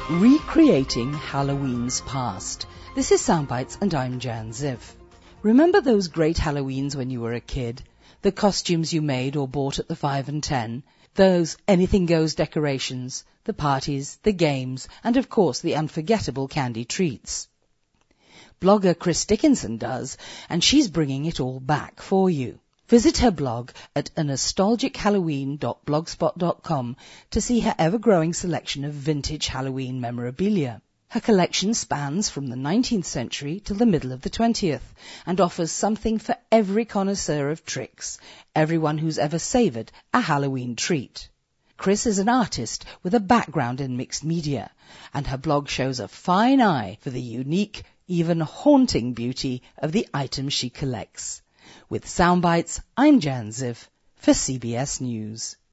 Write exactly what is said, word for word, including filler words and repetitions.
Recreating Halloween's Past. This is Soundbites and I'm Jan Ziv. Remember those great Halloweens when you were a kid? The costumes you made or bought at the five and ten? Those anything-goes decorations, the parties, the games, and of course the unforgettable candy treats. Blogger Chris Dickinson does, and she's bringing it all back for you. Visit her blog at a nostalgic halloween dot blogspot dot com to see her ever-growing selection of vintage Halloween memorabilia. Her collection spans from the nineteenth century till the middle of the twentieth and offers something for every connoisseur of tricks, everyone who's ever savoured a Halloween treat. Chris is an artist with a background in mixed media, and her blog shows a fine eye for the unique, even haunting beauty of the items she collects. With Soundbites, I'm Jan Ziv for C B S News.